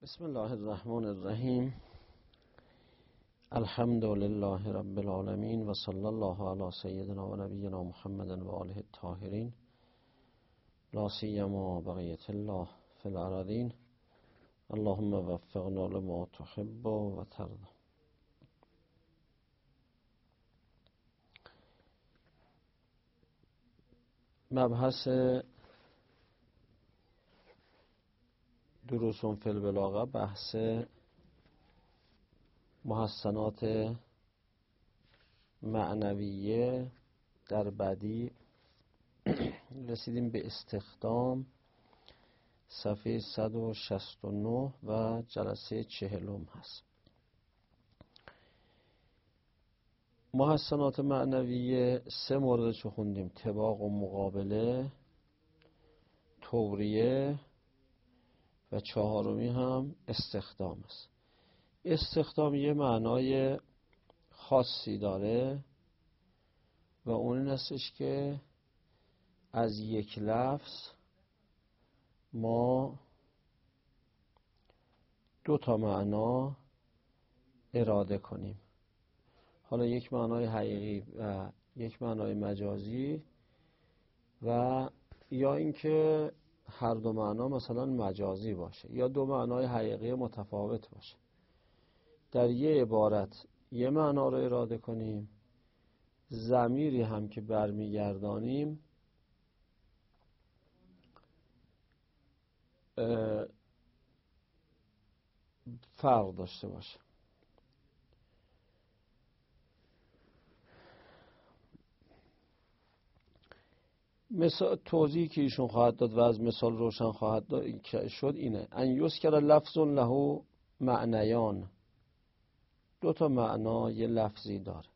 بسم الله الرحمن الرحیم. الحمد لله رب العالمین و صلی الله علی سیدنا و نبینا محمد و آله الطاهرین، لا سیما بقیة الله فی الارضین. اللهم وفقنا لما تحب و ترضى. مبحث دروس فی البلاغه، بحث محسنات معنویه در بدیع. رسیدیم به استخدام، صفحه 169 و جلسه 40 هست. محسنات معنویه 3 موردشو خوندیم: طباق و مقابله، توریه و 4می هم استخدام است. استخدام یه معنای خاصی داره و اون این استش که از یک لفظ ما 2 معنا اراده کنیم. حالا یک معنای حقیقی و یک معنای مجازی، و یا اینکه هر 2 معنا مثلا مجازی باشه یا 2 معنای حقیقی متفاوت باشه. در یه عبارت یه معنا رو اراده کنیم، ضمیری هم که برمیگردانیم فرق داشته باشه. مثال توضیحی که ایشون خواهد داد و از مثال روشن خواهد داد شد اینه: ان یذکر لفظ له معنیان. 2 معنا یه لفظی داره.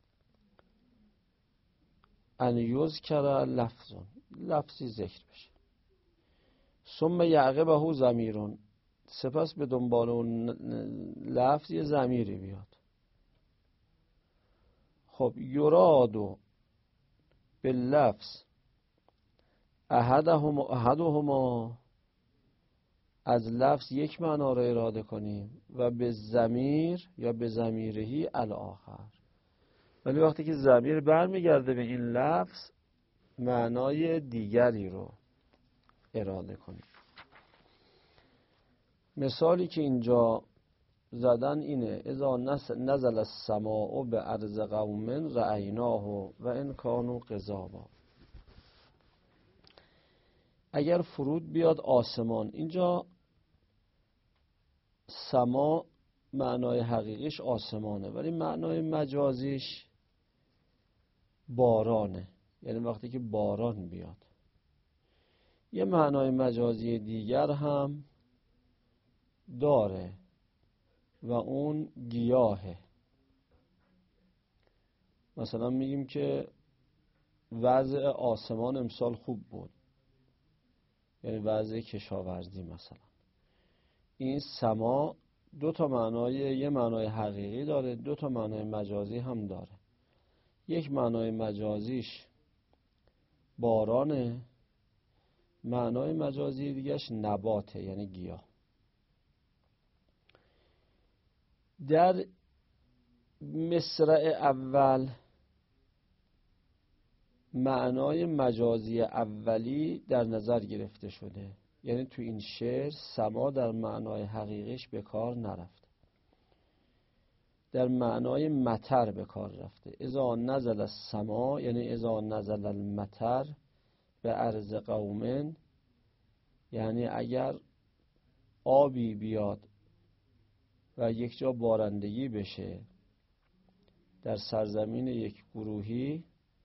ان یذکر لفظی ذکر بشه، ثم یعقبه ضمیر، سپس به دنبال اون لفظ یه ضمیری بیاد. خب یراد باللفظ احدهما، از لفظ یک معنا رو اراده کنیم، و به ضمیر یا به ضمیرهی الاخر، ولی وقتی که ضمیر برمیگرده به این لفظ معنای دیگری رو اراده کنیم. مثالی که اینجا زدن اینه: اذا نزل السماء بارض قوم رأیناه و ان کانوا غضابا. اگر فرود بیاد آسمان، اینجا سما معنای حقیقیش آسمانه، ولی معنای مجازیش بارانه، یعنی وقتی که باران بیاد. یه معنای مجازی دیگر هم داره و اون گیاهه. مثلا میگیم که وضع آسمان امسال خوب بود، یعنی وضع کشاورزی. مثلا این سما 2 معنای، یه معنای حقیقی داره، 2 معنای مجازی هم داره. یک معنای مجازیش بارانه، معنای مجازی دیگهش نباته، یعنی گیاه. در مصرع اول معنای مجازی اولی در نظر گرفته شده، یعنی تو این شعر سما در معنای حقیقیش به کار نرفته، در معنای مطر به کار رفته. اذا نزل السما یعنی اذا نزل المطر به ارض قوم، یعنی اگر آبی بیاد و یک جا بارندگی بشه در سرزمین یک گروهی،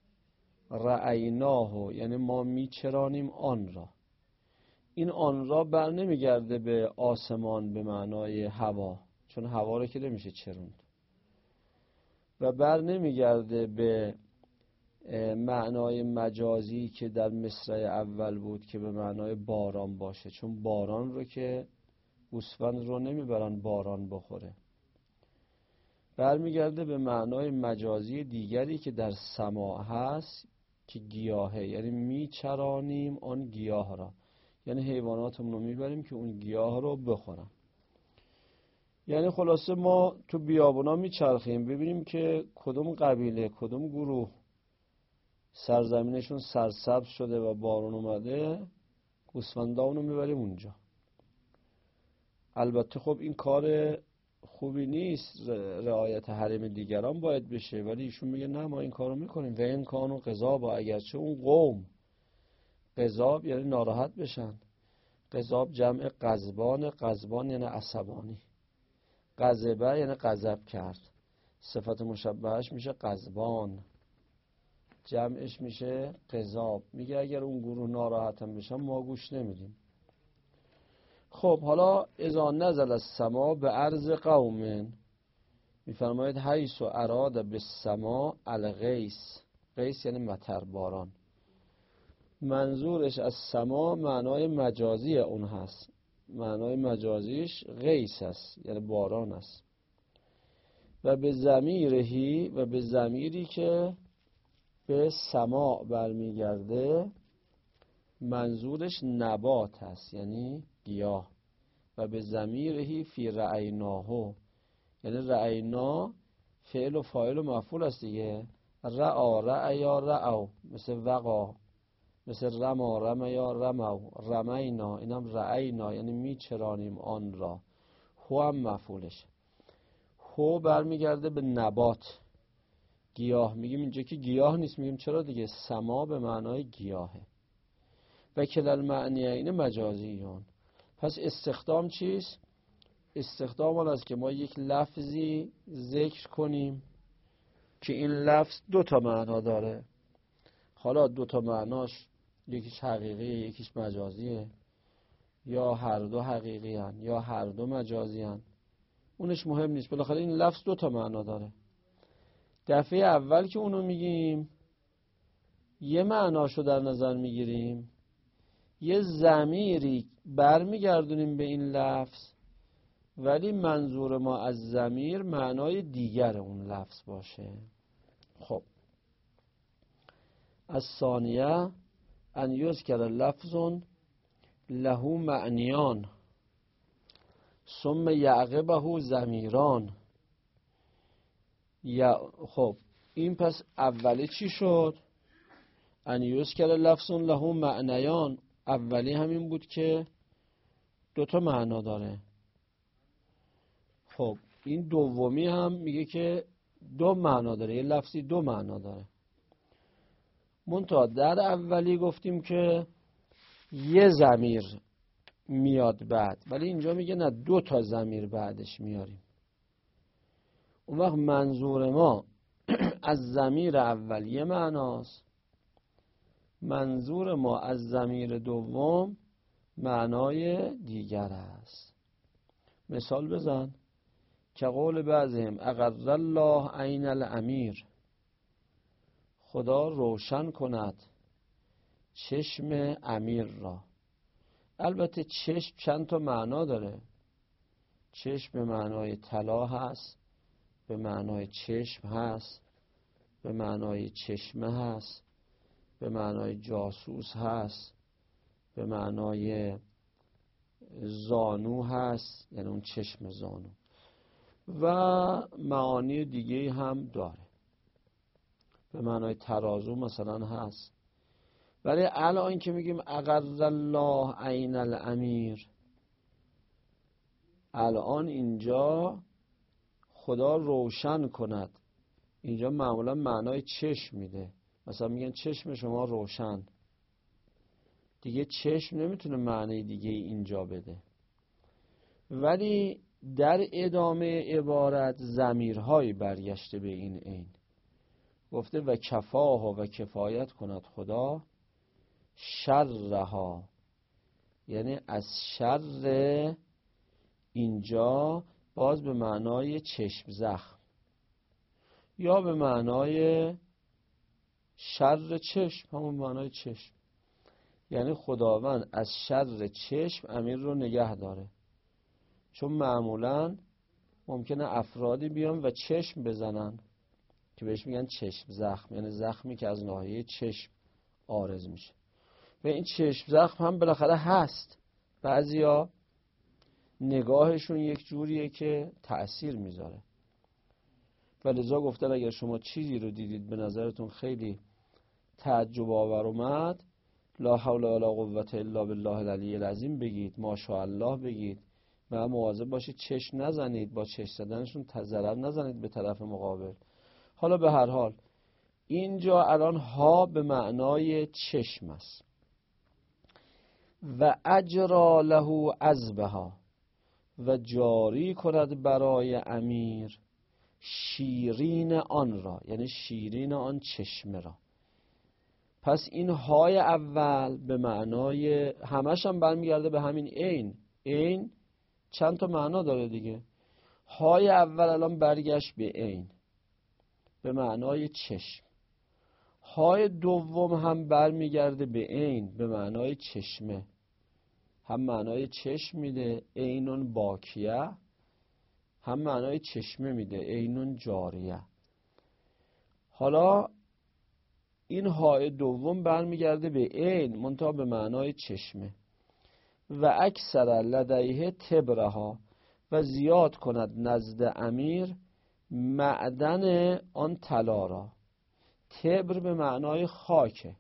رأیناه یعنی ما میچرانیم آن را. این آن را بر نمیگرده به آسمان به معنای هوا، چون هوا رو که نمیشه چروند، و بر نمیگرده به معنای مجازی که در مصرع اول بود که به معنای باران باشه، چون باران رو که گوسفند رو نمیبرن باران بخوره. برمیگرده به معنای مجازی دیگری که در سما هست که گیاهه، یعنی میچرانیم آن گیاه را، یعنی حیواناتمون رو میبریم که اون گیاه رو بخورن. یعنی خلاصه ما تو بیابونا میچرخیم ببینیم که کدوم قبیله کدوم گروه سرزمینشون سرسبز شده و بارون اومده، گوسفندا اونو میبریم اونجا. البته خب این کار خوبی نیست، رعایت حریم دیگران باید بشه، ولی ایشون میگه نه ما این کارو میکنیم. و این کانو قضابا، اگرچه اون قوم، قضاب یعنی ناراحت بشن، قضاب جمع قضبان، قضبان یعنی عصبانی، غضبه یعنی غضب کرد، صفت مشبهش میشه قضبان، جمعش میشه قضاب. میگه اگر اون گروه ناراحتم بشن ما گوش نمیدیم. خب حالا اذا نزل السما به عرض قوم، میفرماید حیث و اراد به سما الغیث، غیث یعنی مطر، باران. منظورش از سما معنای مجازی اون هست، معنای مجازیش غیث است یعنی باران است. و به ضمیرهی، و به ضمیری که به سما برمیگرده منظورش نبات هست یعنی گیاه. و به ضمیرهی فی رأیناهو، یعنی رأینا فعل و فاعل و مفعول است دیگه. رعا رعیا رعو، مثل وقا، مثل رما رمیا رمو، رمینا اینم رأینا یعنی میچرانیم آن را. هو هم مفعولش. هو برمیگرده به نبات، گیاه. میگیم اینجا که گیاه نیست، میگیم چرا دیگه، سما به معنای گیاهه. و کلال معنیین مجازیون. پس استخدام چیست؟ استخدام آن است که ما یک لفظی ذکر کنیم که این لفظ دو تا معنا داره. حالا دو تا معناش یکیش حقیقیه یکیش مجازیه، یا هر دو حقیقی هن یا هر دو مجازی هن، اونش مهم نیست، بالاخره این لفظ دو تا معنا داره. دفعه اول که اونو میگیم یه معناشو در نظر میگیریم، یه ضمیری برمیگردونیم به این لفظ، ولی منظور ما از ضمیر معنای دیگر اون لفظ باشه. خب از ثانیه ان یذکر لفظ له معنیان ثم یعقبه ضمیران. خب این پس اولی چی شد؟ ان یذکر لفظ له معنیان، اولی همین بود که دوتا معنا داره. خب این دومی هم میگه که دو معنا داره، یه لفظی دو معنا داره. منتها در اولی گفتیم که یه ضمیر میاد بعد، ولی اینجا میگه نه دو تا ضمیر بعدش میاریم. اون وقت منظور ما از ضمیر اول یه معناست، منظور ما از ضمیر دوم معنای دیگر است. مثال بزن. که قول بعضهم اقر الله عین الامیر، خدا روشن کند چشم امیر را. البته چشم چند تا معنا داره. چشم به معنای طلا هست، به معنای چشم هست، به معنای چشمه هست، به معنای جاسوس هست، به معنای زانو هست یعنی اون چشم زانو، و معانی دیگه هم داره. به معنای ترازو مثلا هست. ولی الان که میگیم اقر الله عین الامیر، الان اینجا خدا روشن کند، اینجا معمولا معنای چشم میده. مثلا میگن چشم شما روشن، دیگه چشم نمیتونه معنی دیگه اینجا بده. ولی در ادامه عبارت ضمیرهایی برگشته به این عین. گفته و کفاه و کفایت کند خدا شرها، یعنی از شر اینجا باز به معنای چشم زخم یا به معنای شر چشم، همون معنای چشم. یعنی خداوند از شر چشم امیر رو نگه داره. چون معمولا ممکنه افرادی بیان و چشم بزنن که بهش میگن چشم زخم، یعنی زخمی که از ناحیه چشم عارض میشه. و این چشم زخم هم بالاخره هست. بعضیا نگاهشون یک جوریه که تأثیر میذاره. و لذا گفتن اگر شما چیزی رو دیدید به نظرتون خیلی تعجب آور اومد، لا حول ولا قوة الا بالله العلی العظیم بگید، ماشاءالله بگید و مواظب باشید چشم نزنید، با چشم زدنشون ضرر نزنید به طرف مقابل. حالا به هر حال اینجا الان ها به معنای چشم است. و اجرا له عذبها، و جاری کند برای امیر شیرین آن را، یعنی شیرین آن چشمه را. پس این های اول به معنای همش هم برمیگرده به همین عین. عین چند تا معنا داره دیگه. های اول الان برگشت به عین به معنای چشم. های دوم هم برمیگرده به عین به معنای چشمه، هم معنای چشم میده عینون باکیه، هم معنای چشمه میده عینون جاریه. حالا این های دوم برمیگرده به عین منتها به معنای چشمه. و اکثر لدیه تبرها، و زیاد کند نزد امیر معدن آن طلا را. تبر به معنای خاکه،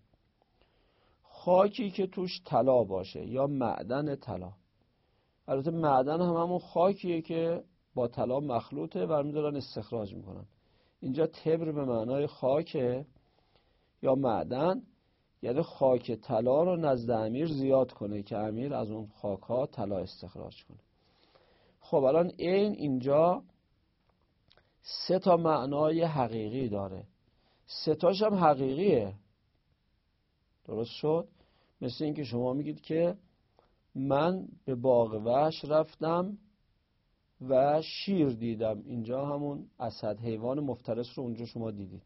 خاکی که توش طلا باشه یا معدن طلا. البته معدن هم همون خاکیه که با طلا مخلوطه و میذارن استخراج میکنن. اینجا تبر به معنای خاکه یا معدن، یعنی خاک طلا رو نزد امیر زیاد کنه که امیر از اون خاک ها طلا استخراج کنه. خب الان این اینجا 3 تا معنای حقیقی داره، 3 تاش هم حقیقیه. درست شد؟ مثل این که شما میگید که من به باغ وحش رفتم و شیر دیدم، اینجا همون اسد حیوان مفترس رو اونجا شما دیدید.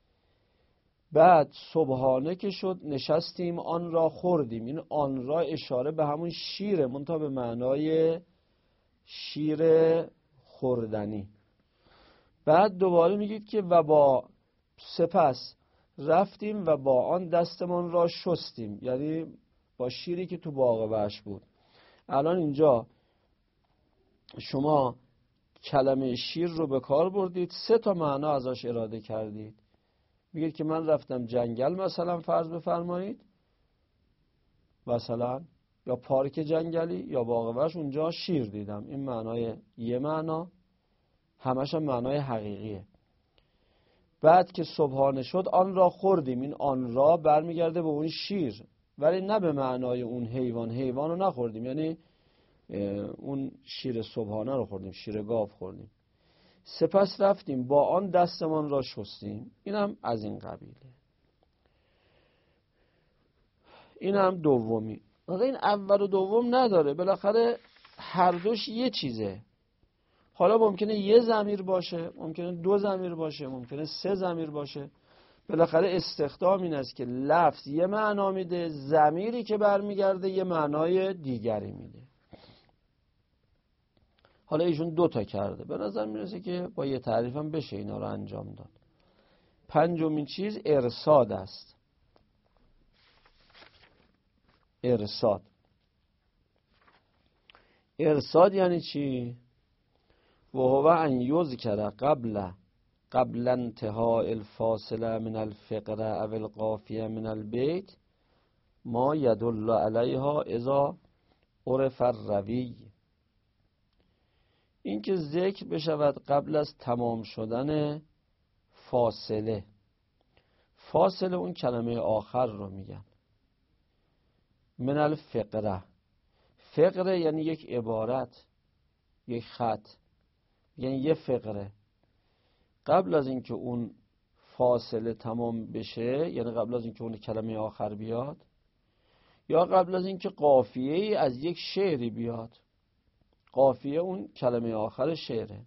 بعد صبحانه که شد نشستیم آن را خوردیم، این آن را اشاره به همون شیره منتها به معنای شیر خوردنی. بعد دوباره میگید که و با سپس رفتیم و با آن دستمان را شستیم، یعنی با شیری که تو باغ وحش بود. الان اینجا شما کلمه شیر رو به کار بردید، 3 تا معنا ازش اراده کردید. میگید که من رفتم جنگل مثلا فرض بفرمایید، مثلا یا پارک جنگلی یا باغ وحش، اونجا شیر دیدم. این معنای یه معنا، همش هم معنای حقیقیه. بعد که صبحانه شد آن را خوردیم، این آن را برمیگرده به اون شیر ولی نه به معنای اون حیوان. حیوان رو نخوردیم، یعنی اون شیر صبحانه رو خوردیم، شیر گاو خوردیم. سپس رفتیم با آن دستمان را شستیم، اینم از این قبیله. اینم دومی. این اول و دوم نداره، بالاخره هر دوش یه چیزه. حالا ممکنه یه ضمیر باشه، ممکنه 2 ضمیر باشه، ممکنه 3 ضمیر باشه. بالاخره استخدام این است که لفظ یه معنا میده، ضمیری که برمیگرده یه معنای دیگری میده. حالا ایشون 2 تا کرده، به نظر میرسه که با یه تعریف هم بشه اینا رو انجام داد. 5مین چیز ارصاد است. ارصاد. ارصاد یعنی چی؟ و هو ان یذکر قبل انتهاء الفاصله من الفقره او القافیه من البیت ما یدل علیها اذا عرف الروی. این که ذکر بشود قبل از تمام شدن فاصله. فاصله اون کلمه آخر رو میگن. من الفقره. فقره یعنی یک عبارت، یک خط، یعنی یه فقره. قبل از اینکه اون فاصله تمام بشه، یعنی قبل از اینکه اون کلمه آخر بیاد، یا قبل از اینکه قافیه‌ای از یک شعری بیاد. قافیه اون کلمه آخر شعره.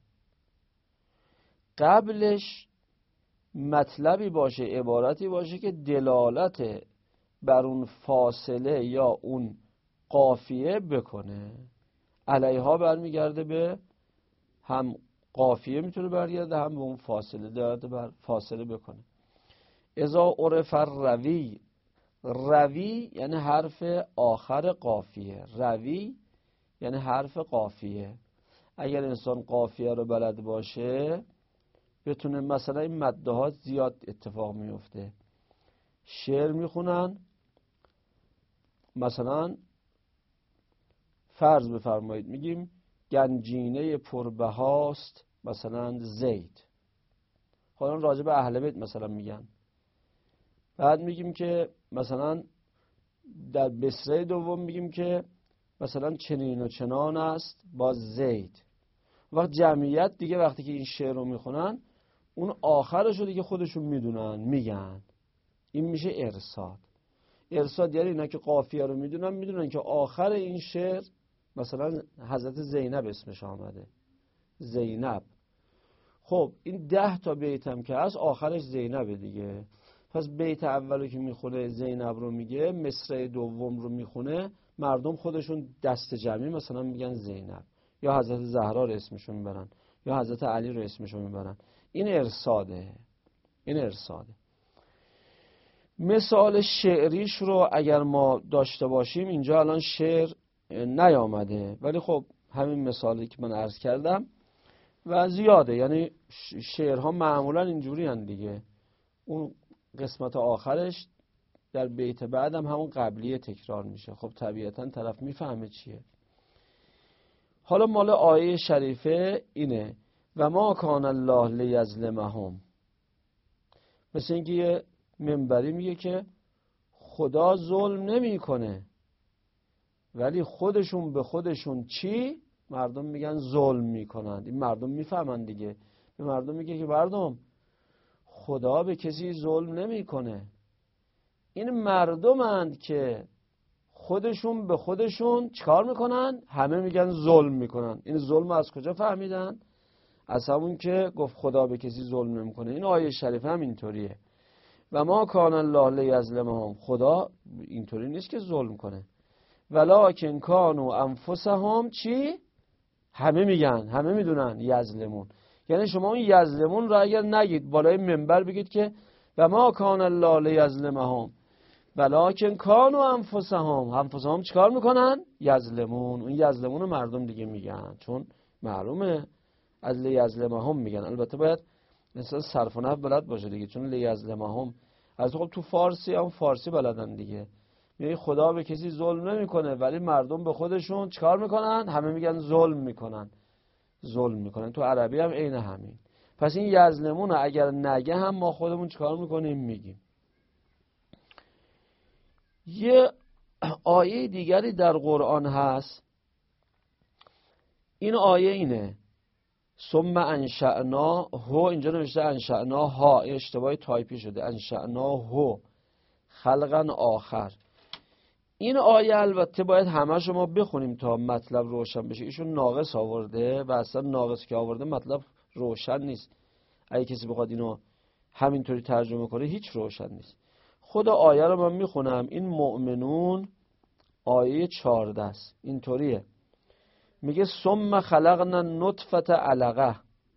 قبلش مطلبی باشه، عبارتی باشه که دلالت بر اون فاصله یا اون قافیه بکنه. علیها برمیگرده به هم قافیه میتونه برگرده، هم به اون فاصله دلالت بر فاصله بکنه. اذا عرف روی یعنی حرف آخر قافیه. روی یعنی حرف قافیه. اگر انسان قافیه رو بلد باشه بتونه، مثلا این مده ها زیاد اتفاق میفته. شعر میخونن، مثلا فرض بفرمایید میگیم گنجینه پربهاست مثلا زید، حالا راجع به اهل بیت مثلا میگن. بعد میگیم که مثلا در بسره دوم میگیم که مثلا چنین و چنان است با زید. وقت جمعیت دیگه وقتی که این شعر رو میخونن اون آخرش رو دیگه خودشون میدونن میگن. این میشه ارصاد. ارصاد یعنی اینا که قافیه رو میدونن که آخر این شعر مثلا حضرت زینب اسمش آمده، زینب. خب این 10 تا بیت هم که هست آخرش زینبه دیگه. پس بیت اولو که میخونه زینب رو میگه، مصرع دوم رو میخونه، مردم خودشون دست جمعی مثلا میگن زینب، یا حضرت زهرا رو اسمشون میبرن، یا حضرت علی رو اسمشون میبرن. این ارصاده. مثال شعریش رو اگر ما داشته باشیم، اینجا الان شعر نیامده، ولی خب همین مثالی که من عرض کردم و زیاده. یعنی شعرها معمولا اینجوری هن دیگه، اون قسمت آخرش در بیت بعدم همون قبلیه تکرار میشه. خب طبیعتا طرف میفهمه چیه. حالا مال آیه شریفه اینه و ما کان الله لیظلمهم. مثل اینکه یه منبری میگه که خدا ظلم نمیکنه، ولی خودشون به خودشون چی؟ مردم میگن ظلم میکنند. این مردم میفهمن دیگه. به مردم میگه که مردم خدا به کسی ظلم نمیکنه، این مردمند که خودشون به خودشون چیکار میکنن؟ همه میگن ظلم میکنن. این ظلم از کجا فهمیدن؟ از همون که گفت خدا به کسی ظلم نمیکنه. این آیه شریفه هم اینطوریه. و ما کان الله لیظلمهم، خدا اینطوری نیست که ظلم کنه، ولکن کانوا انفسهم چی؟ همه میگن، همه میدونن یظلمون. یعنی شما اون یظلمون رو اگر نگید بالای منبر بگید که و ما کان الله لیظلمهم ولکن کانوا انفسهم چیکار میکنن؟ یظلمون. اون یظلمون رو مردم دیگه میگن، چون معلومه از لیظلمهم میگن. البته باید مثلا صرف و نحو بلد باشه دیگه، چون لیظلمهم از خب تو فارسی هم فارسی بلدن دیگه. میگه خدا به کسی ظلم نمیکنه، ولی مردم به خودشون چیکار میکنن؟ همه میگن ظلم میکنن. تو عربی هم عین همین. پس این یظلمون اگر نگه هم ما خودمون چیکار میکنیم؟ میگیم. یه آیه دیگری در قرآن هست. این آیه اینه ثم انشأنا هو، اینجا نوشته انشأنا ها، اشتباهی تایپی شده، انشأنا هو خلقا آخر. این آیه البته باید همه شما بخونیم تا مطلب روشن بشه. ایشون ناقص آورده و اصلا ناقص که آورده مطلب روشن نیست. اگه کسی بخواد اینو همینطوری ترجمه کنه هیچ روشن نیست. خود آیه رو من میخونم. این مؤمنون آیه 14 است. اینطوریه، میگه ثم خلقنا نطفه علقه.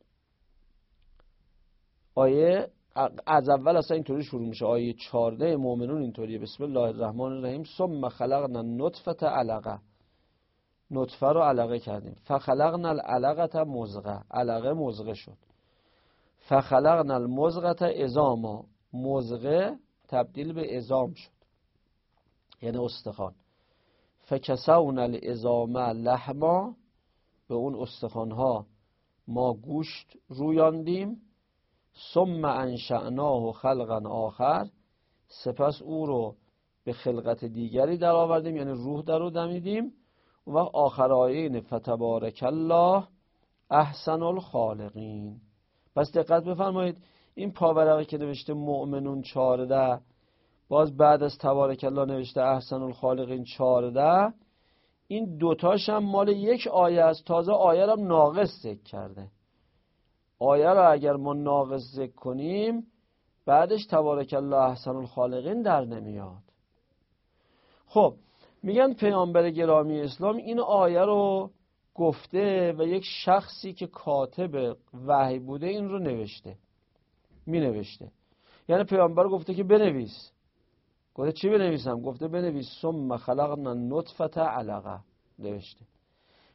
آیه از اول اصلا اینطوری شروع میشه. آیه 14 مؤمنون اینطوریه، بسم الله الرحمن الرحیم ثم خلقنا نطفه علقه. نطفه رو علقه کردیم. فخلقنا العلقه مضغه، علقه مضغه شد. فخلقنا المضغه عظاما، مضغه تبدیل به عظام شد، یعنی استخوان. فکسونا العظام لحما، به اون استخوانها ما گوشت رویاندیم. ثم انشأناه خلقا آخر، سپس او رو به خلقت دیگری در آوردیم، یعنی روح در رو دمیدیم. و آخر آیه اینه فتبارک الله احسن الخالقین. پس دقت بفرمایید، این پاورقی که نوشته مؤمنون 14، باز بعد از تبارک الله نوشته احسن الخالقین 14، این دوتاش هم مال یک آیه است. تازه آیه رو ناقص ذکر کرده. آیه رو اگر ما ناقص ذکر کنیم بعدش تبارک الله احسن الخالقین در نمیاد. خب میگن پیامبر گرامی اسلام این آیه رو گفته و یک شخصی که کاتب وحی بوده این رو نوشته، می نوشته. یعنی پیامبر گفته که بنویس. گفته چی بنویسم؟ گفته بنویس ثم خلقنا نطفه علقه، نوشته.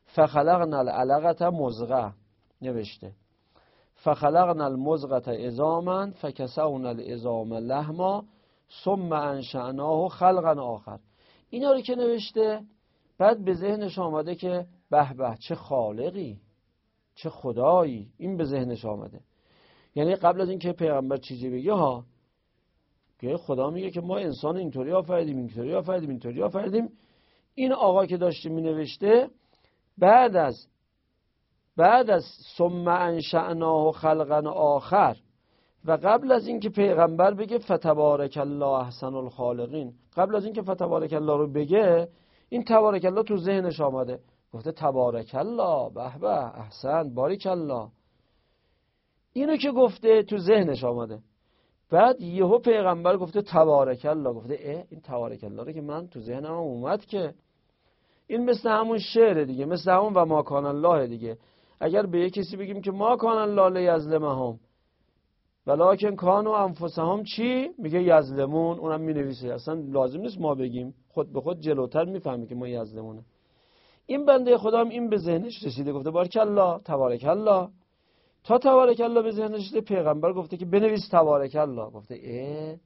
فخلقنا العلقة مضغة نوشته فخلقنا المضغة عظاما فکسونا العظام لحما ثم انشأناه خلقا آخر. اینا رو که نوشته بعد به ذهنش آمده که به به چه خالقی، چه خدایی. این به ذهنش آمده. یعنی قبل از اینکه پیغمبر چیزی بگه ها، که خدا میگه که ما انسان اینطوری آفریدیم، اینطوری آفریدیم، اینطوری آفریدیم. این آقا که داشته می نوشته بعد از ثم انشأناه خلقا آخر و قبل از اینکه پیغمبر بگه فتبارک الله احسن الخالقین، قبل از اینکه فتبارک الله رو بگه این تبارک الله تو ذهنش آمده. گفته تبارک الله، به به، احسن، باریک الله. اینو که گفته تو ذهنش آمده. بعد یهو پیغمبر گفته تبارک الله. گفته این تبارک الله رو که من تو ذهنم اومد که این مثل همون شعر دیگه، مثل همون و ما کان الله دیگه. اگر به یک کسی بگیم که ما کان الله لیظلمهم ولکن کانوا انفسهم چی؟ میگه یظلمون، اونم مینویسه. اصلا لازم نیست ما بگیم، خود به خود جلوتر میفهمی که ما یظلمونه. این بنده خدا هم این به ذهنش رسیده، گفته بارک الله، تبارک الله. تا تبارک الله به ذهنش رسیده پیغمبر گفته که بنویس تبارک الله. گفته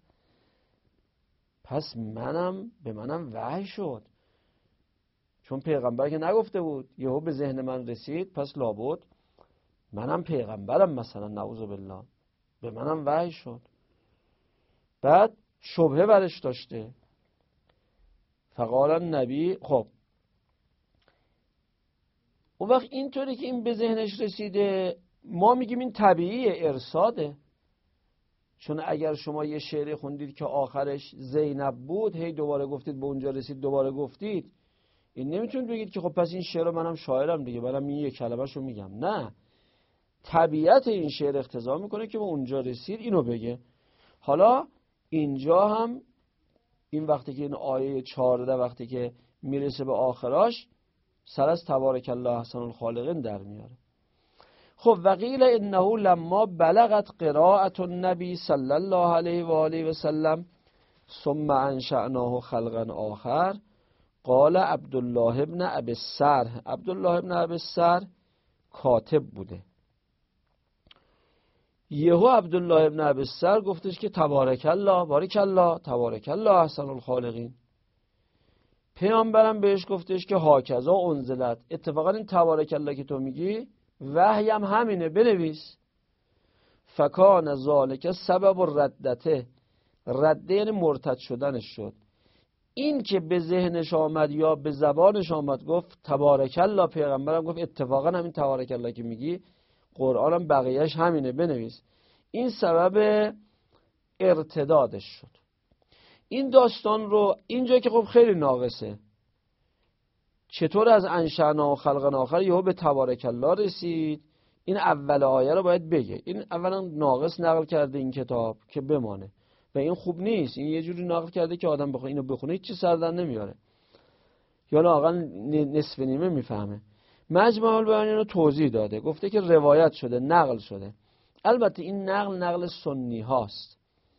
پس به منم وحی شد، چون پیغمبر که نگفته بود یهو به ذهن من رسید، پس لابد منم پیغمبرم، مثلا نعوذ بالله به منم وحی شد. بعد شبهه برش داشته. فقال النبی، خب اون وقت اینطوری که این به ذهنش رسیده ما میگیم این طبیعیه، ارصاده. چون اگر شما یه شعری خوندید که آخرش زینب بود، هی دوباره گفتید به اونجا رسید دوباره گفتید، این نمیتونید بگید که خب پس این شعر منم شاعرم دیگه، منم این یک کلمه‌شو میگم. نه، طبیعت این شعر اقتضا میکنه که به اونجا رسید اینو بگه. حالا اینجا هم این وقتی که این آیه 14 وقتی که میرسه به آخراش سر از تبارک الله احسن الخالقین در میاره. خب وقیل انه لما بلغت قراءة النبی صلی الله علیه و آله و سلم ثم انشأناه خلقا آخر قال عبدالله ابن ابی السرح. عبدالله ابن ابی السرح کاتب بوده. یهو عبدالله ابن ابی السرح گفتش که تبارک الله، بارک الله، تبارک الله احسن الخالقین. پیامبرم بهش گفتش که هاکذا انزلت. اتفاقا این تبارک الله که تو میگی وحی هم همینه، بنویس. فکان ذالک سبب الردته. رده یعنی مرتد شدنش شد. این که به ذهنش آمد یا به زبانش آمد گفت تبارک الله، پیغمبرم گفت اتفاقا همین تبارک الله که میگی قرآنم بقیهش همینه، بنویس. این سبب ارتدادش شد. این داستان رو اینجا که خب خیلی ناقصه، چطور از انشأنا و خلقا آخر یهو به تبارک الله رسید؟ این اول آیه رو باید بگه. این اولا ناقص نقل کرده این کتاب که بمانه و این خوب نیست. این یه جوری نقل کرده که آدم بخونه اینو بخونه هیچ چی سر در نمیاره، یا واقعا نصف نیمه میفهمه. مجمع البیان رو توضیح داده، گفته که روایت شده، نقل شده. البته این نقل سنی هاست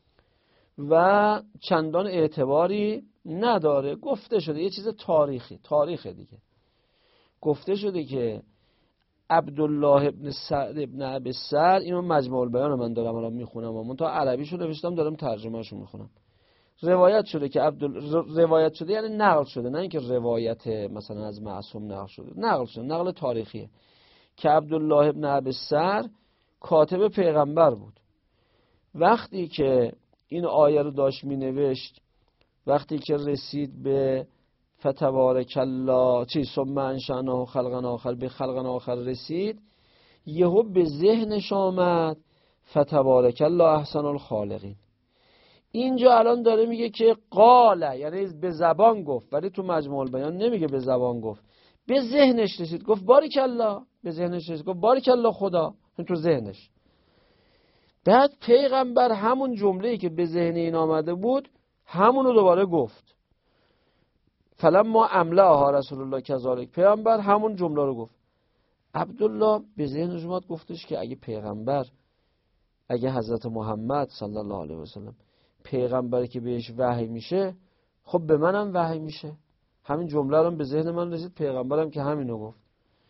و چندان اعتباری نداره. گفته شده یه چیز تاریخ دیگه. گفته شده که عبدالله ابن سعد ابن ابی السرح، اینو مجمع البیان من دارم الان میخونم، من تا عربیشو نوشتم دارم ترجمهشو میخونم. روایت شده که روایت شده یعنی نقل شده، نه اینکه روایت مثلا از معصوم نقل شده، نقل شده، نقل تاریخیه که عبدالله ابن ابی السرح کاتب پیغمبر بود. وقتی که این آیه رو داشت می نوشت، وقتی که رسید به فتبارک الله ثم انشأناه خلقا آخر، به خلقا آخر رسید، یهو به ذهنش آمد فتبارک الله احسن الخالقین. اینجا الان داره میگه که قال، یعنی به زبان گفت، ولی تو مجموع البیان نمیگه به زبان گفت، به ذهنش رسید گفت بارک الله، به ذهنش رسید گفت بارک الله خدا، تو ذهنش. بعد پیغمبر همون جمله‌ای که به ذهن این آمده بود همونو دوباره گفت. فلما املأها رسول الله کذالک، پیغمبر همون جمله رو گفت. عبدالله به ذهنش اومد گفتش که اگه حضرت محمد صلی الله علیه و سلم پیغمبری که بهش وحی میشه، خب به منم وحی میشه. همین جمله رو به ذهن من رسید، پیغمبرم که همینو گفت.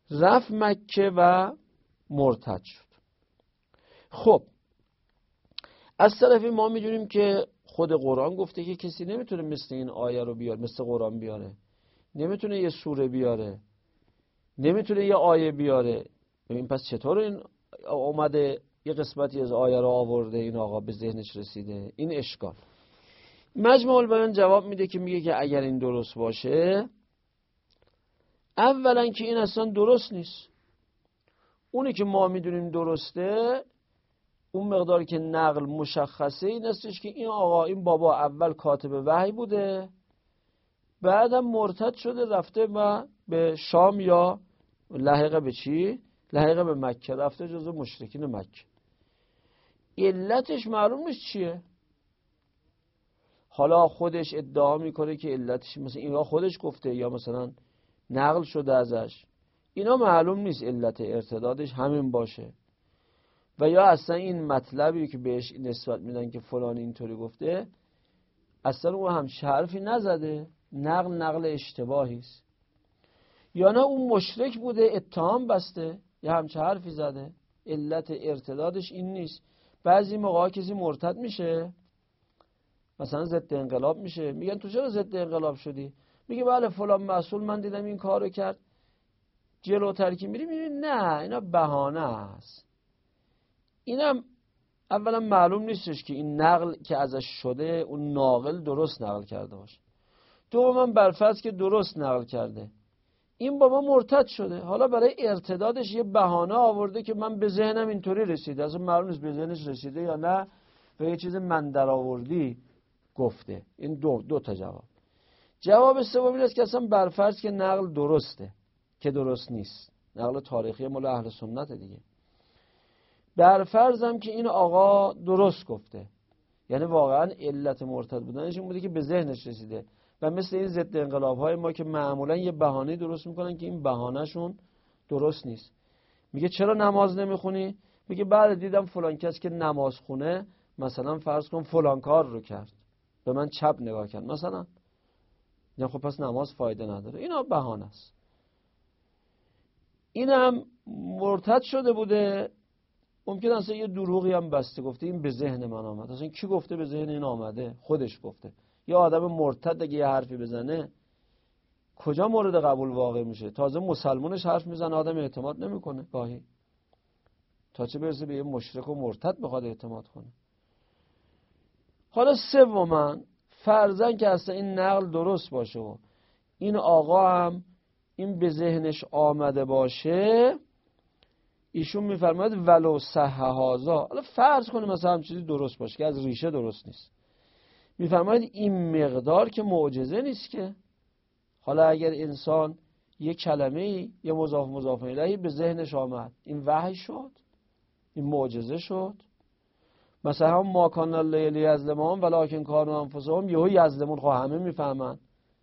رفت مکه و مرتد شد. خب از طرفی ما میدونیم که خود قرآن گفته که کسی نمیتونه مثل این آیه رو بیاره، مثل قرآن بیاره، نمیتونه یه سوره بیاره، نمیتونه یه آیه بیاره. این پس چطور این اومده یه قسمتی از آیه رو آورده این آقا به ذهنش رسیده؟ این اشکال. مجمع البیان جواب میده که میگه که اگر این درست باشه، اولا که این اصلا درست نیست. اونی که ما میدونیم درسته، اون مقداری که نقل مشخصه این استش که این آقا، این بابا اول کاتب وحی بوده، بعدم مرتد شده رفته و به شام یا لحقه به چی؟ لحقه به مکه رفته، جزو مشرکین مکه. علتش معلوم نیست چیه. حالا خودش ادعا میکنه که علتش مثلا اینا خودش گفته یا مثلا نقل شده ازش، اینا معلوم نیست علت ارتدادش همین باشه، و یا اصلا این مطلبی که بهش نسبت میدن که فلان اینطوری گفته اصلا اون همچه حرفی نزده، نقل اشتباهی است، یا نه اون مشرک بوده اتهام بسته یا همچه حرفی زده، علت ارتدادش این نیست. بعضی موقع کسی مرتد میشه، مثلا ضد انقلاب میشه، میگن تو چرا ضد انقلاب شدی؟ میگه بله فلان مسئول من دیدم این کارو کرد. جلوتر که میری میبینی نه، اینا بهانه است. اینم اولا معلوم نیستش که این نقل که ازش شده اون ناقل درست نقل کرده باشه. دوما برفرض که درست نقل کرده، این بابا مرتد شده، حالا برای ارتدادش یه بهانه آورده که من به ذهنم اینطوری رسیده، اصلا معلوم نیست به ذهنش رسیده یا نه، و یه چیز من در آوردی گفته. این دو تا جواب. جواب سوم این است که اصلا برفرض که نقل درسته، که درست نیست، نقل تاریخی مال اهل سنت دیگه. برفرضم که این آقا درست گفته، یعنی واقعا علت مرتد بودنش این بوده که به ذهنش رسیده، و مثل این ضد انقلاب های ما که معمولا یه بهانه درست میکنن که این بهانهشون درست نیست. میگه چرا نماز نمیخونی؟ میگه بله دیدم فلان کس که نماز خونه مثلا فرض کن فلان کار رو کرد، به من چپ نگاه کرد مثلا، یا خب پس نماز فایده نداره. اینا بهانه است. اینم مرتد شده بوده، ممکن اصلا یه دروغی هم بسته گفته این به ذهن من آمد. اصلا کی گفته به ذهن این آمده؟ خودش گفته. یا آدم مرتد اگه یه حرفی بزنه کجا مورد قبول واقع میشه؟ تازه مسلمانش حرف میزنه آدم اعتماد نمیکنه گاهی، تا چه برسه به یه مشرک و مرتد بخواد اعتماد کنه. حالا سوماً فرضاً که اصلا این نقل درست باشه و این آقا هم این به ذهنش آمده باشه، ایشون میفرماید ولو صح هذا، حالا فرض کنیم مثلا هم چیزی درست باشه که از ریشه درست نیست، میفرماید این مقدار که معجزه نیست که. حالا اگر انسان یک کلمه یه مضاف الیه به ذهنش آمد، این وحی شد، این معجزه شد. مثلا ما کان الله لیظلمهم ولکن کانوا انفسهم، یهو یظلمون، خب همه میفهمن.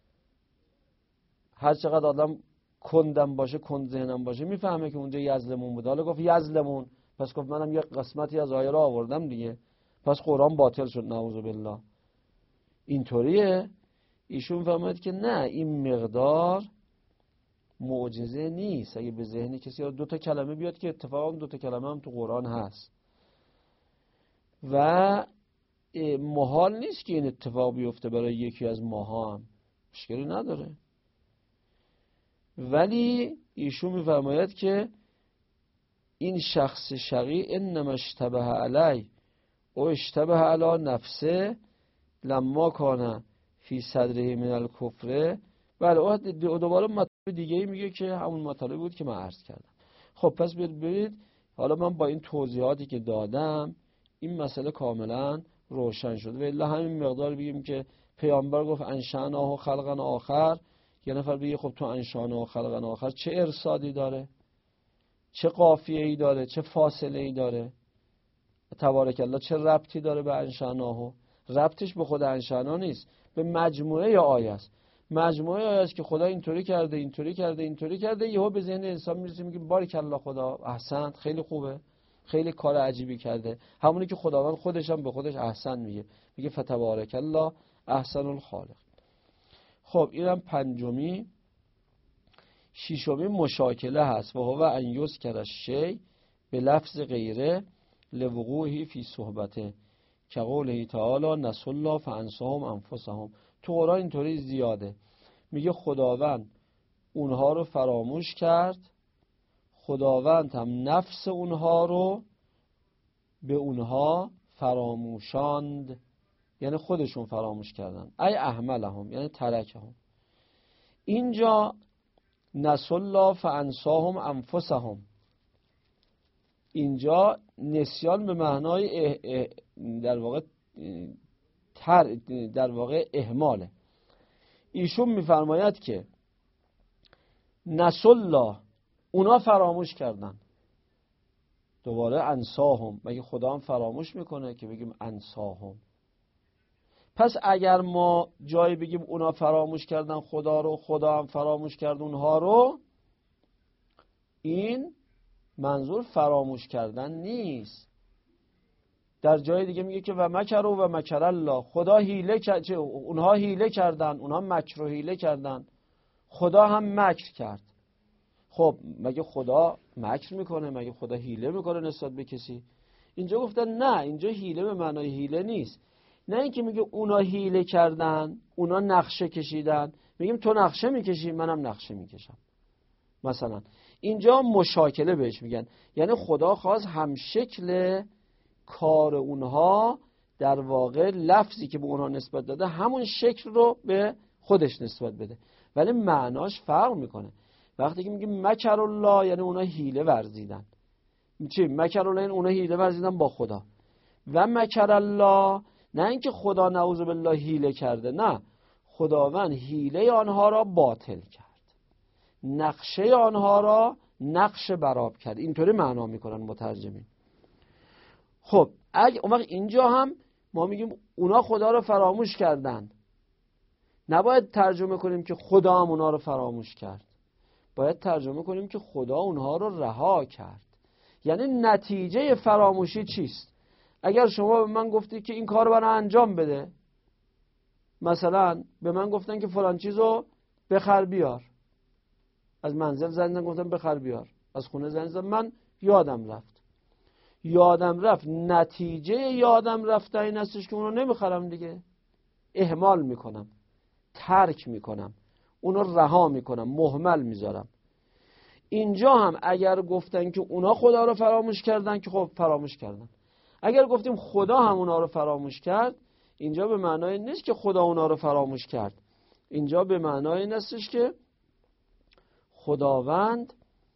هر چقدر آدم کندم باشه، کند ذهنم باشه، میفهمه که اونجا یظلمون بود. حالا گفت یظلمون، پس گفت منم یک قسمتی از آیه رو آوردم دیگه، پس قرآن باطل شد نعوذ بالله. اینطوریه. ایشون فهمید که نه، این مقدار معجزه نیست. اگه به ذهن کسی دو تا کلمه بیاد که اتفاقا دو تا کلمه هم تو قرآن هست و محال نیست که این اتفاق بیفته برای یکی از ماها، هم مشکلی نداره. ولی ایشون میفرماید که این شخص شقی انما اشتبه علی او اشتبه علی نفسه لما کانه فی صدره من الکفر. بله دوباره مطلب دیگه میگه که همون مطلب بود که من عرض کردم. خب پس ببینید حالا من با این توضیحاتی که دادم این مسئله کاملا روشن شد. و الا همین مقدار بگیم که پیامبر گفت انشأناه خلقا آخر، یه نفر بگه خب تو انشأناه خلقا آخر چه ارصادی داره، چه قافیه‌ای داره، چه فاصله‌ای داره، تبارک الله چه ربطی داره به انشأناه؟ ربطش به خود انشأناه نیست، به مجموعه آیه است. مجموعه آیه است که خدا اینطوری کرده اینطوری کرده اینطوری کرده، یهو به ذهن انسان میرسه میگه بارک الله خدا احسنت، خیلی خوبه، خیلی کار عجیبی کرده. همونی که خداوند خودش هم به خودش احسن میگه فتبارک الله احسن الخالق. خب اینم پنجمی. ششمین مشاکله هست و هو ان یذکر الشیء به لفظ غیره لوقوعه فی صحبته که قوله تعالی نسوا الله فانساهم انفسهم. تو قرآن اینطوری زیاده، میگه خداوند اونها رو فراموش کرد، خداوند هم نفس اونها رو به اونها فراموشاند، یعنی خودشون فراموش کردن. ای اهملهم یعنی ترکهم. اینجا نسوا الله فانساهم انفسهم، اینجا نسیان به معنای در واقع اهماله. ایشون میفرماید که نسوا الله اونا فراموش کردن، دوباره انساهم، مگه خدا هم فراموش میکنه که بگیم انساهم؟ پس اگر ما جایی بگیم اونا فراموش کردن خدا رو، خدا هم فراموش کرد اونها رو، این منظور فراموش کردن نیست. در جای دیگه میگه که و مکروا و مکر الله، خدا حیله کرد، اونها حیله کردن، اونها مکر و حیله کردن، خدا هم مکر کرد. خب مگه خدا مکر میکنه؟ مگه خدا حیله میکنه نسبت به کسی؟ اینجا گفتن نه، اینجا حیله به معنای حیله نیست. نه اینکه میگه اونا حیله کردن، اونا نقشه کشیدن، میگیم تو نقشه میکشی منم نقشه میکشم. مثلا اینجا مشاکله بهش میگن، یعنی خدا خواست هم شکل کار اونها، در واقع لفظی که به اونها نسبت داده همون شکل رو به خودش نسبت بده، ولی معناش فرق میکنه. وقتی که میگیم مکر الله یعنی اونها حیله ورزیدن. چی؟ مکر الله یعنی اونها حیله ورزیدن با خدا. و مکر الله نه اینکه خدا نعوذ بالله حیله کرده، نه، خداوند حیله آنها را باطل کرد، نقشه آنها را نقش براب کرد. اینطوری معنا میکنن مترجمین. خب اگه اون وقت اینجا هم ما میگیم اونا خدا رو فراموش کردن، نباید ترجمه کنیم که خدا هم اونا رو فراموش کرد، باید ترجمه کنیم که خدا اونها رو رها کرد. یعنی نتیجه فراموشی چیست؟ اگر شما به من گفتی که این کار برای انجام بده، مثلا به من گفتن که فلان چیزو بخر بیار، از منزل زنگ گفتن بخر بیار، از خونه زنگ زدن، من یادم رفت، نتیجه یادم رفته این هستش که اونو نمیخرم دیگه، اهمال میکنم، ترک میکنم، اونو رها میکنم، مهمل میذارم. اینجا هم اگر گفتن که اونا خدا رو فراموش کردن، که خب فراموش کردن. اگر گفتیم خدا هم اونا رو فراموش کرد، اینجا به معنای نیست که خدا اونا رو فراموش کرد، اینجا به معنای این هستش که خداوند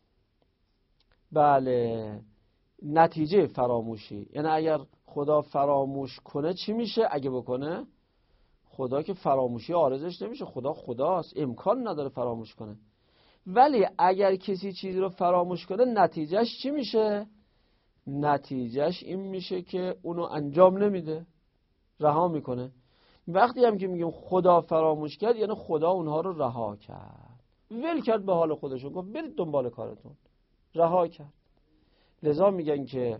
بله نتیجه فراموشی، یعنی اگر خدا فراموش کنه چی میشه؟ اگه بکنه، خدا که فراموشی عارضش نمیشه، خدا خداست، امکان نداره فراموش کنه. ولی اگر کسی چیزی رو فراموش کنه نتیجهش چی میشه؟ نتیجهش این میشه که اونو انجام نمیده، رها میکنه. وقتی هم که میگیم خدا فراموش کرد، یعنی خدا اونها رو رها کرد، ول کرد به حال خودشون، گفت برید دنبال کارتون، رها کرد. لذا میگن که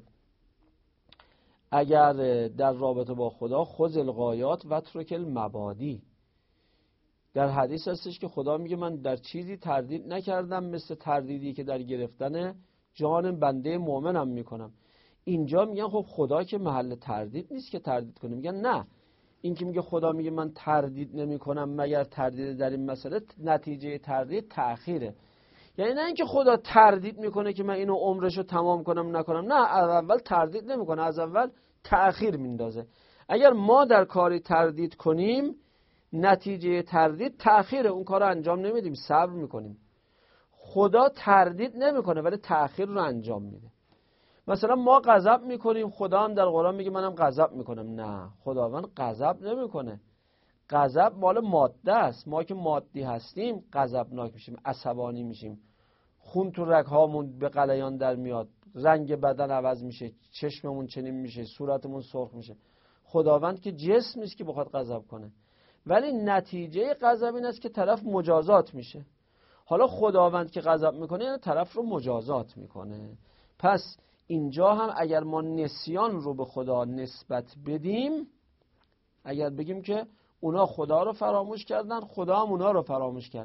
اگر در رابطه با خدا خذ الغایات و اترک المبادی، در حدیث هستش که خدا میگه من در چیزی تردید نکردم مثل تردیدی که در گرفتن جان بنده مؤمنم میکنم. اینجا میگن خب خدا که محل تردید نیست که تردید کنه. میگن نه، این که میگه خدا میگه من تردید نمیکنم مگر تردید در این مسئله، نتیجه تردید تأخیره. یعنی نه اینکه خدا تردید میکنه که من اینو عمرشو تمام کنم نکنم، نه، از اول تردید نمیکنه، از اول تأخیر میندازه. اگر ما در کاری تردید کنیم، نتیجه تردید تأخیره، اون کارو انجام نمیدیم، صبر میکنیم. خدا تردید نمیکنه ولی تأخیر رو انجام میده. مثلا ما غضب میکنیم، خدا هم در قرآن میگه منم غضب میکنم. نه، خداوند غضب نمیکنه. غضب مال ماده است، ما که مادی هستیم غضبناک میشیم، عصبانی میشیم، خون تو رگهامون به غلیان در میاد، رنگ بدن عوض میشه، چشممون چنین میشه، صورتمون سرخ میشه. خداوند که جسم نیست که بخواد غضب کنه، ولی نتیجه غضب این است که طرف مجازات میشه. حالا خداوند که غضب میکنه یعنی طرف رو مجازات میکنه. پس اینجا هم اگر ما نسیان رو به خدا نسبت بدیم، اگر بگیم که اونا خدا رو فراموش کردن، خدا هم اونا رو فراموش کرد،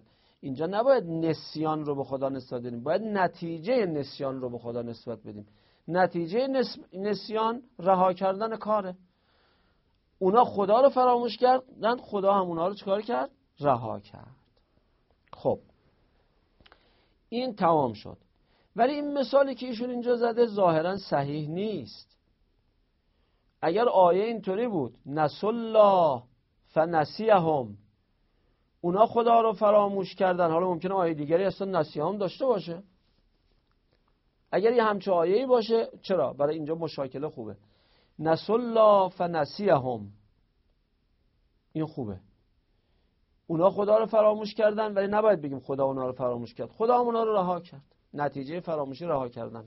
اینجا نباید نسیان رو به خدا نسبت بدیم، باید نتیجه نسیان رو به خدا نسبت بدیم. نتیجه نسیان رها کردن کاره. اونا خدا رو فراموش کردن، خدا هم اونا رو چیکار کرد؟ رها کرد. خب این تمام شد. ولی این مثالی که ایشون اینجا زده ظاهرا صحیح نیست. اگر آیه اینطوری بود نسوا الله فنسیهم، اونا خدا رو فراموش کردن، حالا ممکنه آیه دیگری اصلا نسیهم داشته باشه. اگر یه همچه آیه‌ای باشه چرا؟ برای اینجا مشاکله خوبه. نسوا الله فنسیهم، این خوبه. اونا خدا رو فراموش کردن، ولی نباید بگیم خدا اونا رو فراموش کرد. خدا هم اونا رو رها کرد. نتیجه فراموشی رها کردن.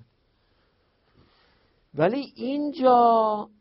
ولی اینجا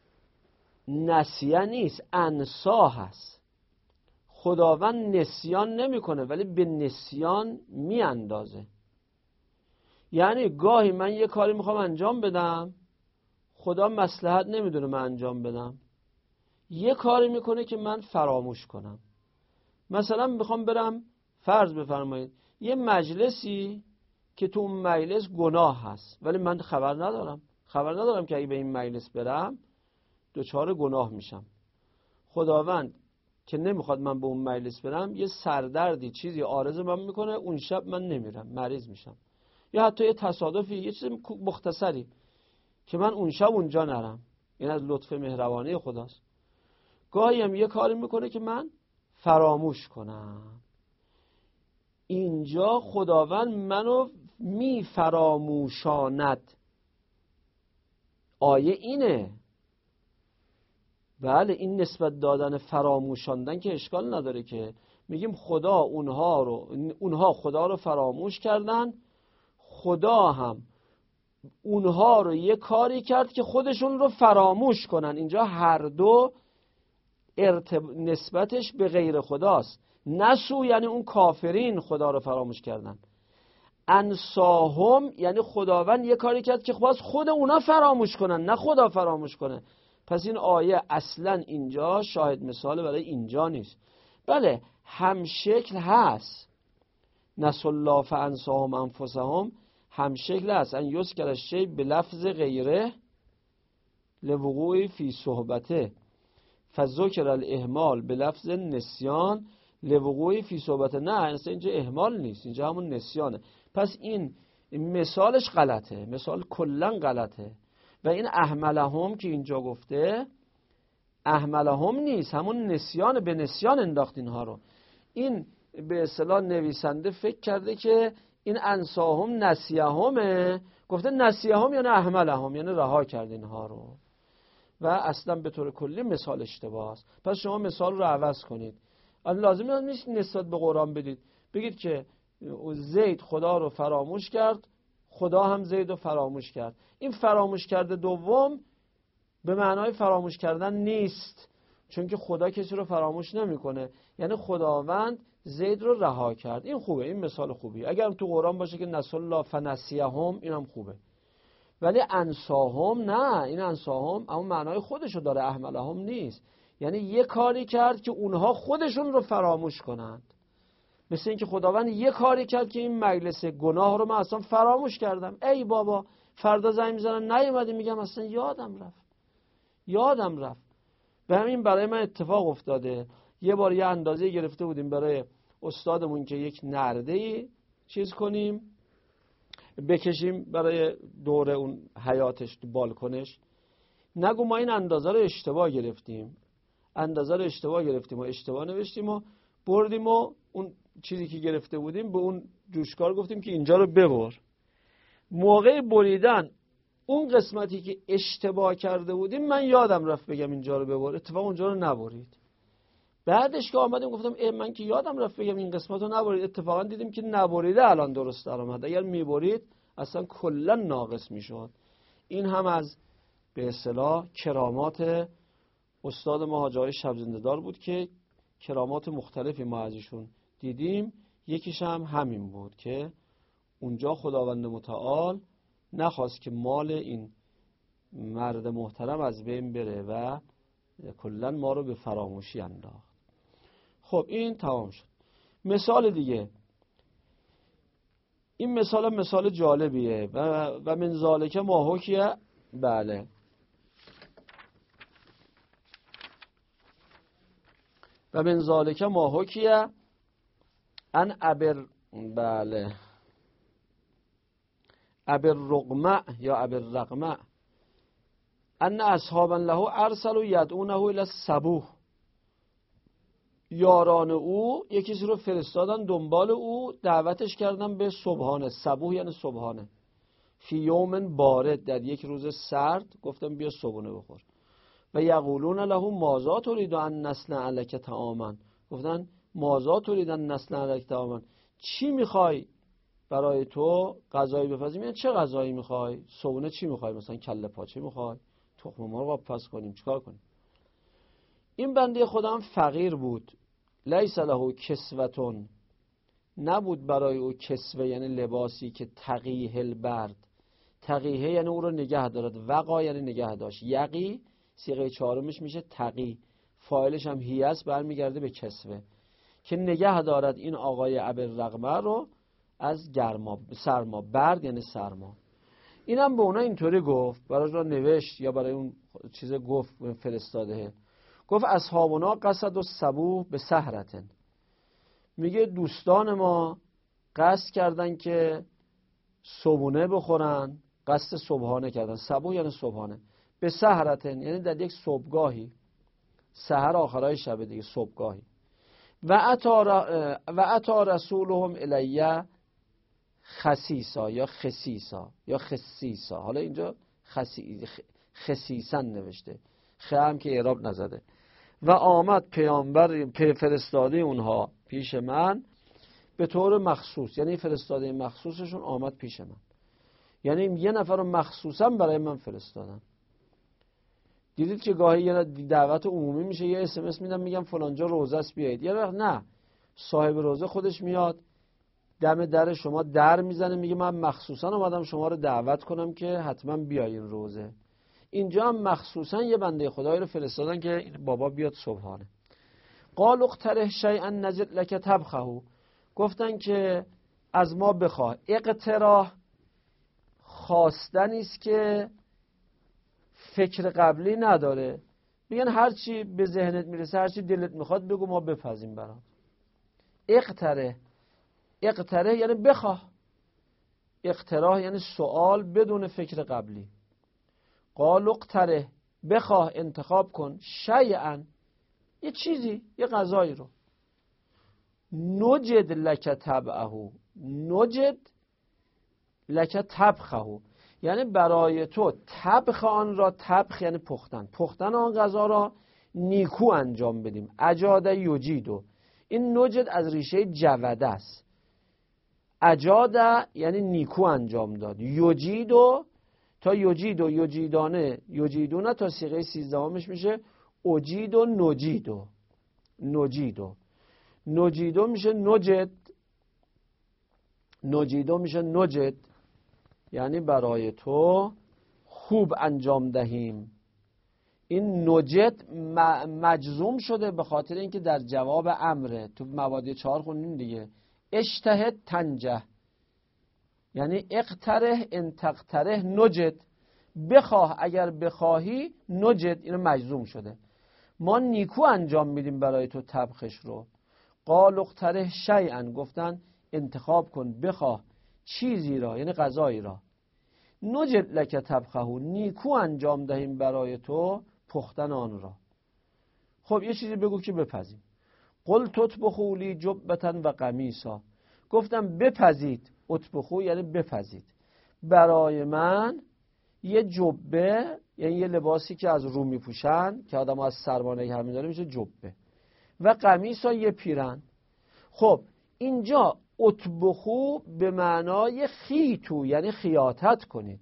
نسیه نیست، انسا هست. خداوند نسیان نمیکنه ولی به نسیان میاندازه. یعنی گاهی من یه کاری میخوام انجام بدم، خدا مصلحت نمیدونه من انجام بدم، یه کاری میکنه که من فراموش کنم. مثلا میخوام برم، فرض بفرمایید یه مجلسی که تو اون مجلس گناه هست، ولی من خبر ندارم که اگه به این مجلس برم دچار گناه میشم. خداوند که نمیخواد من به اون مجلس برم، یه سردردی چیزی عارض من میکنه، اون شب من نمیرم، مریض میشم. یا حتی یه تصادفی، یه چیز مختصری که من اون شب اونجا نرم. این از لطف مهربانی خداست. گاهی هم یه کاری میکنه که من فراموش کنم. اینجا خداوند منو میفراموشاند. آیه اینه. بله، این نسبت دادن فراموشاندن که اشکال نداره، که میگیم خدا اونها خدا رو فراموش کردن، خدا هم اونها رو یه کاری کرد که خودشون رو فراموش کنن. اینجا هر دو نسبتش به غیر خداست. نسو یعنی اون کافرین خدا رو فراموش کردن. انساهم یعنی خداوند یه کاری کرد که خود اونا فراموش کنن، نه خدا فراموش کنه. پس این آیه اصلا اینجا شاهد مثال برای اینجا نیست. بله هم شکل هست، نسوا الله فانساهم انفسهم، هم شکل هست ان یذکر الشیء بلفظ غیره لوقوع فی صحبته فذکر الاهمال بلفظ نسیان لوقوع فی صحبته. نه اصلا اینجا اهمال نیست، اینجا همون نسیانه. پس این مثالش غلطه، مثال کلا غلطه. و این اهملهم که اینجا گفته اهملهم نیست، همون نسیان، به نسیان انداخت اینها رو. این به اصطلاح نویسنده فکر کرده که این انساهم نسیهمه، گفته نسیهم یعنی اهملهم، یعنی رها کرد اینها رو. و اصلا به طور کلی مثال اشتباه است. پس شما مثال رو عوض کنید. لازم نیست نسبت به قرآن بدید، بگید که زید خدا رو فراموش کرد، خدا هم زید رو فراموش کرد. این فراموش کرده دوم به معنای فراموش کردن نیست، چون که خدا کسی رو فراموش نمیکنه. یعنی خداوند زید رو رها کرد. این خوبه، این مثال خوبیه. اگر تو قرآن باشه که نسوا الله فنسیهم، اینم خوبه. ولی انساهم نه، این انساهم اما معنای خودشو داره، اهملهم نیست. یعنی یه کاری کرد که اونها خودشون رو فراموش کنند. مثل اینکه خداوند یه کاری کرد که این مجلس گناه رو من اصلا فراموش کردم. ای بابا فردا زنگ میزنن نیومدی، میگم اصلا یادم رفت. به همین برای من اتفاق افتاده. یه بار یه اندازه گرفته بودیم برای استادمون که یک نرده‌ای چیز کنیم، بکشیم برای دور اون حیاتش تو بالکنش. نگو ما این اندازه رو اشتباه گرفتیم و اشتباه نوشتیم و بردیم و اون چیزی که گرفته بودیم به اون جوشکار گفتیم که اینجا رو ببر. موقع بریدن اون قسمتی که اشتباه کرده بودیم من یادم رفت بگم اینجا رو ببر، اتفاق اونجا رو نبرید. بعدش که آمدیم گفتم من که یادم رفت بگم این قسمت رو نبرید، اتفاقا دیدیم که نبریده الان درست در اومد. اگر میبرید اصلا کلا ناقص میشد. این هم از به اصطلاح کرامات استاد ما حاجی آقای شب‌زنده‌دار بود که کرامات مختلفی ما ازشون دیدیم. یکیش هم همین بود که اونجا خداوند متعال نخواست که مال این مرد محترم از بین بره و کلا ما رو به فراموشی انداخت. خب این تمام شد. مثال دیگه این مثال جالبیه. و من ذالک ما حکیه. بله و من ذالک ما حکیه ان بله ابر یا ابر ان اصحابا له ارسلوا یدعونه الی الصبوح، یاران او یک کسی رو فرستادن دنبال او، دعوتش کردن به صبحانه. صبوح یعنی صبحانه. فی یوم بارد، در یک روز سرد، گفتم بیا صبحونه بخور. و یقولون له ماذا ترید ان نصنع لک طعاما، گفتن ماذا ترید ان نصنع لک طعاما، چی میخوای برای تو غذایی بپزیم؟ یعنی چه غذایی میخوای؟ صبحونه چی میخوای؟ مثلا کله پاچه میخوای؟ تخم مرغ آبپز کنیم؟ چیکار کنیم؟ این بنده خودم فقیر بود. لیس له کسوتون، نبود برای او کسوه یعنی لباسی که تقیه البرد، تقیه یعنی او رو نگه دارد، وقا یعنی نگه داشت، یقی صیغه چهارمش میشه تقی، فاعلش هم هی است، برمیگرده به کسوه که نگه دارد این آقای ابررقمه رو از گرما، سرما. برد یعنی سرما. اینم به اونا اینطوری گفت، برای را نوشت یا برای اون چیز گفت فرستاده. گفت اصحابنا قصد و صبوح به سحرتن، میگه دوستان ما قصد کردن که صبحونه بخورن، قصد صبحانه کردن. صبوح یعنی صبحانه. به سحرتن یعنی در یک صبحگاهی، سحر آخرای شب دیگه، صبحگاهی. و اتا رسولهم الیه خسیسا یا خسیسا یا خسیسا، حالا اینجا خسیسن نوشته، هم که اعراب نزده. و آمد پیامبر فرستاده اونها پیش من به طور مخصوص، یعنی فرستاده مخصوصشون آمد پیش من، یعنی یه نفر رو مخصوصا برای من فرستادن. دیدید که گاهی یه دعوت عمومی میشه، یه SMS میدم میگم فلانجا روزه است بیایید، یه وقت نه، صاحب روزه خودش میاد دم در شما در میزنه، میگه من مخصوصا اومدم شما رو دعوت کنم که حتما بیاین روزه. اینجا هم مخصوصا یه بنده خدایی رو فرستادن که بابا بیاد صبحانه. قال اقترح شیئا نجد لک طبخه، گفتن که از ما بخواه. اقتراح خواستنی است که فکر قبلی نداره، میگن هر چی به ذهنت میرسه، هر چی دلت میخواد بگو ما بپزیم برات. اقترح یعنی بخواه، اقتراح یعنی سوال بدون فکر قبلی. قال اقترح بخواه، انتخاب کن، شیئا یه چیزی، یه غذایی رو. نجد لک طبعه، نجد لک طبخه یعنی برای تو طبخ آن را، طبخ یعنی پختن آن غذا را نیکو انجام بدیم. اجاد یجیدو، این نجد از ریشه جوده است. اجاد یعنی نیکو انجام داد. یجیدو تا یجیدو، یجیدانه، یجیدونه تا صیغه 13 میشه اجید و نجیدو. نجیدو میشه نجد، نجیدو میشه نجد یعنی برای تو خوب انجام دهیم. این نجد مجزوم شده به خاطر اینکه در جواب امره. تو مبادی 4 خوندیم دیگه. اجتهد تنجح، یعنی اقترح ان تقترح نجد، بخواه اگر بخواهی، نجد اینو مجزوم شده، ما نیکو انجام میدیم برای تو طبخش رو. قال اقترح شیئا، گفتن انتخاب کن، بخواه چیزی را یعنی غذایی را. نجد لک طبخه، نیکو انجام دهیم برای تو پختن آن را. خب یه چیزی بگو که بپزیم. قلت اطبخوا لی جبة و قمیصا، گفتم بپزید، اطبخوا یعنی بپزید برای من یه جبه، یعنی یه لباسی که از رو میپوشن که آدم از سرما نگه می‌داره میشه جبه، و قمیصا یه پیرن. خب اینجا اطبخوا به معنای خیتو یعنی خیاطت کنید.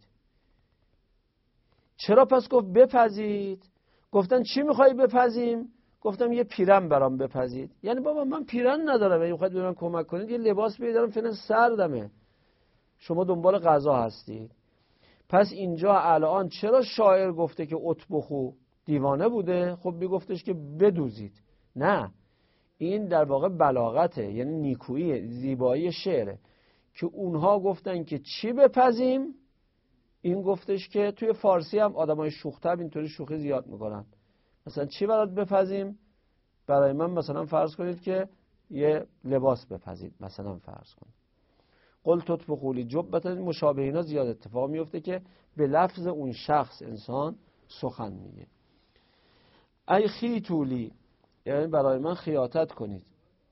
چرا پس گفت بپزید؟ گفتن چی میخوای بپزیم؟ گفتم یه پیرن برام بپزید. یعنی بابا من پیرن ندارم، اگه میخواید به من کمک کنید یه لباس بیارم، فعلا سردمه، شما دنبال غذا هستید. پس اینجا الان چرا شاعر گفته که اطبخوا؟ دیوانه بوده؟ خب میگفتش که بدوزید. نه، این در واقع بلاغته، یعنی نیکویی، زیبایی شعره. که اونها گفتن که چی بپزیم، این گفتش که توی فارسی هم آدمای شوخ‌طبع اینطوری شوخی زیاد میکنن. مثلا چی برات بپزیم؟ برای من مثلا فرض کنید که یه لباس بپزید، مثلا فرض کنید. قلت اطبخوا لی جبة، مشابه اینا زیاد اتفاق میفته که به لفظ اون شخص انسان سخن میگه. ای خیتولی، یعنی برای من خیاطت کنید.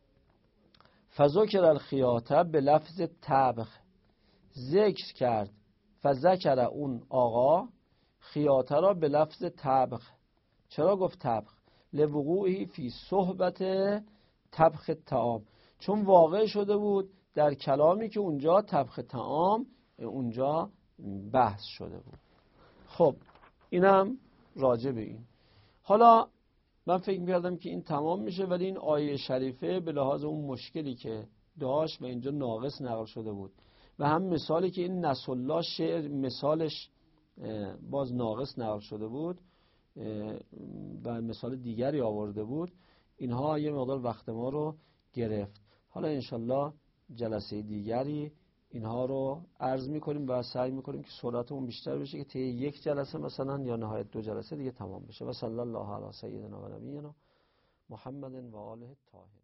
فذکر الخیاطه به لفظ طبخ، ذکر کرد فذکر اون آقا خیاطه را به لفظ طبخ. چرا گفت طبخ؟ لوقوعی فی صحبت طبخ طعام، چون واقع شده بود در کلامی که اونجا طبخ طعام اونجا بحث شده بود. خب اینم راجع به این. حالا من فکر می‌کردم که این تمام میشه، ولی این آیه شریفه به لحاظ اون مشکلی که داشت و اینجا ناقص نقل شده بود و هم مثالی که این نسالله شعر مثالش باز ناقص نقل شده بود و مثال دیگری آورده بود، اینها یه مقدار وقت ما رو گرفت. حالا انشالله جلسه دیگری اینها رو عرض میکنیم و سعی میکنیم که سرعتمون بیشتر بشه که طی یک جلسه مثلا یا نهایت 2 جلسه دیگه تمام بشه. و صلی الله علی سیدنا و نبینا محمد و آله الطاهرین.